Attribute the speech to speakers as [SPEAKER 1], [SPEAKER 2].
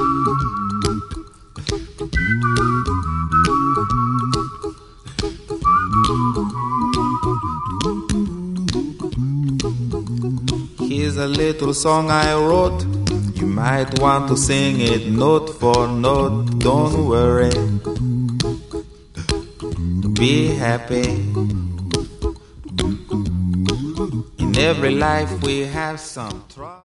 [SPEAKER 1] Here's a little song I wrote. You might want to sing it note for note. Don't worry, be happy. In every life we have some trouble.